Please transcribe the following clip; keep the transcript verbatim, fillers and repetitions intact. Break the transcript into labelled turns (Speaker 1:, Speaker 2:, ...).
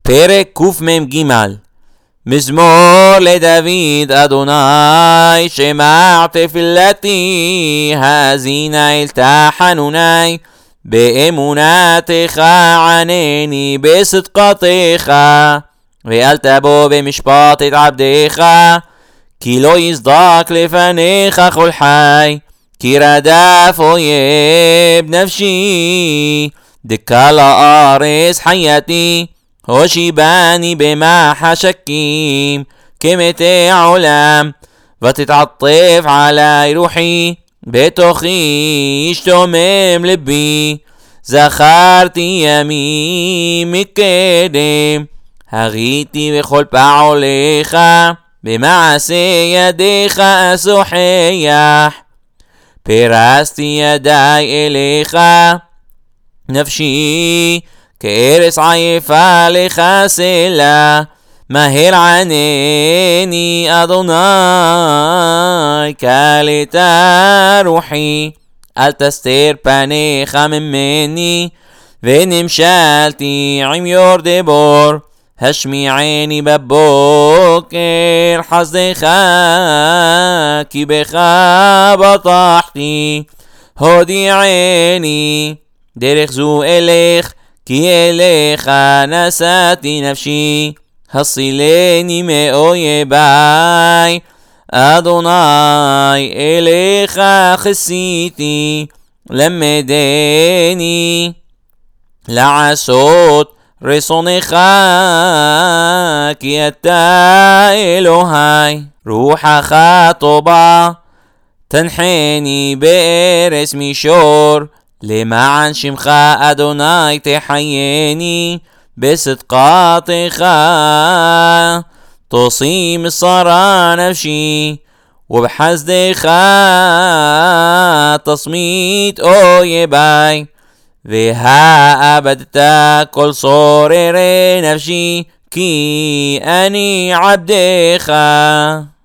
Speaker 1: פרק קמ"ג. מזמור לדוד אדוני, שמע תפילתי, האזינה אל תחנוני, באמונתך ענני בצדקתך, ואל תבוא במשפט את עבדך, כי לא יصدق לפניך כל חי, כי רדף אויב נפשי, דקה לארץ חייתי, הושיבני במחשכים כמתי עולם, ותתעטף עלי רוחי, בתוכי ישתומם לבי, זכרתי ימים מקדם, הריתי בכל פעוליך, במעשה ידיך אשוחח, פרסתי ידי אליך, נפשי כארץ עייפה לך סלה, מהר ענני אדוני, קלטה רוחי, אל תסתר פניך ממני, ונמשלתי עם יורדי בור, השמיעני בבוקר חסדך, כי בך בטחתי, הודיעני דרך זו אלך, כי אליך נשאתי נפשי, הצילני מאויבי, אדוני אליך חסיתי, למדני לעשות רצונך, כי אתה אלוהי, רוחך טובה, תנחני בארץ מישור, למען שמך אדוני תחייני, בצדקתך תשים שרה נפשי, ובחסדך תשמיט אויבי, והאבדת כל צוררי נפשי, כי אני עבדך.